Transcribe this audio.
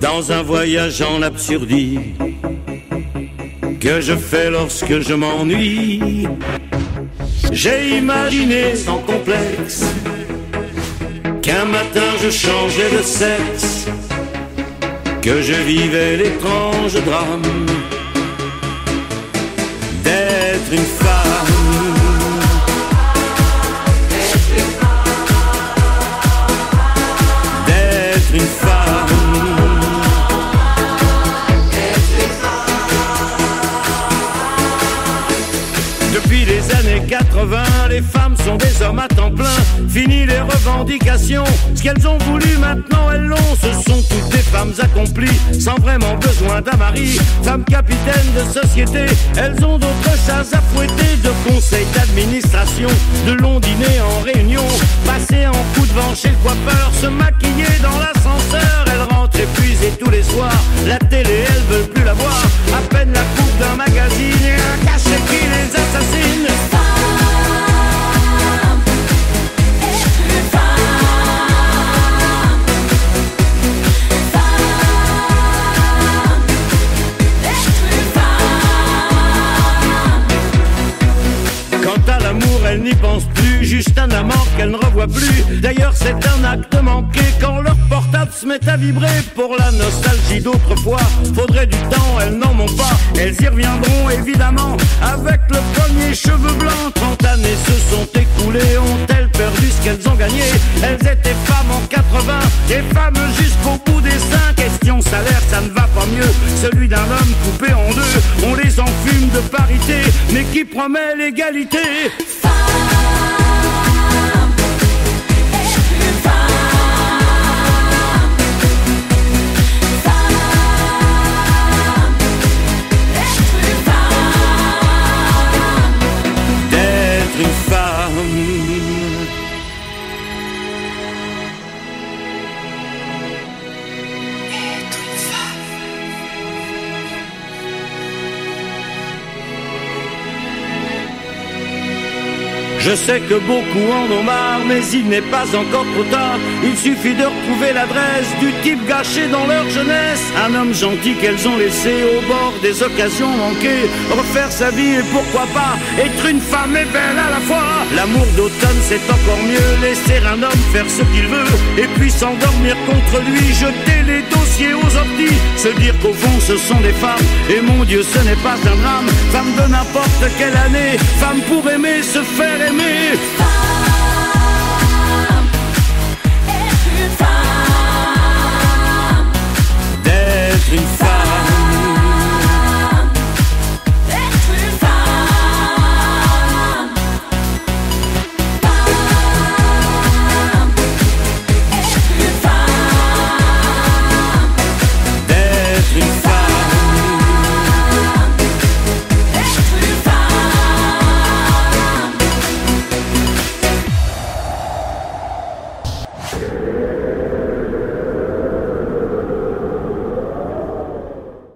dans un voyage en absurdie que je fais lorsque je m'ennuie. J'ai imaginé sans complexe qu'un matin je changeais de sexe, que je vivais l'étrange drame d'être une femme. D'être une femme. Depuis les années 80, les femmes sont des hommes à temps plein. Fini les revendications, ce qu'elles ont voulu maintenant elles l'ont. Ce sont toutes des femmes accomplies, sans vraiment besoin d'un mari. Femmes capitaines de société, elles ont d'autres chats à fouetter. De conseils d'administration, de longs dîners en réunion, passer en coup de vent chez le coiffeur, se maquiller dans l'ascenseur. Elles rentrent épuisées tous les soirs, la télé elles veulent plus la voir. À peine la coupe d'un magazine et un cachet qui les assassine. Elle n'y pense plus, juste un amant qu'elle ne revoit plus. D'ailleurs c'est un acte manqué quand leur portable se met à vibrer. Pour la nostalgie d'autrefois, faudrait du temps, elles n'en ont pas. Elles y reviendront évidemment avec le premier cheveu blanc. 30 années se sont écoulées, ont-elles perdu ce qu'elles ont gagné? Elles étaient femmes en 80 et femmes jusqu'au bout des seins. Question salaire, ça ne va pas mieux, celui d'un homme coupé en deux. On les enfume de parité, mais qui promet l'égalité? Je sais que beaucoup en ont marre, mais il n'est pas encore trop tard. Il suffit de retrouver l'adresse du type gâché dans leur jeunesse. Un homme gentil qu'elles ont laissé au bord des occasions manquées. Refaire sa vie et pourquoi pas être une femme et belle à la fois. L'amour d'automne c'est encore mieux, laisser un homme faire ce qu'il veut. Et puis s'endormir contre lui, jeter les dossiers aux orties. Se dire qu'au fond ce sont des femmes, et mon Dieu ce n'est pas un drame. Femme de n'importe quelle année, femme pour aimer, se faire aimer.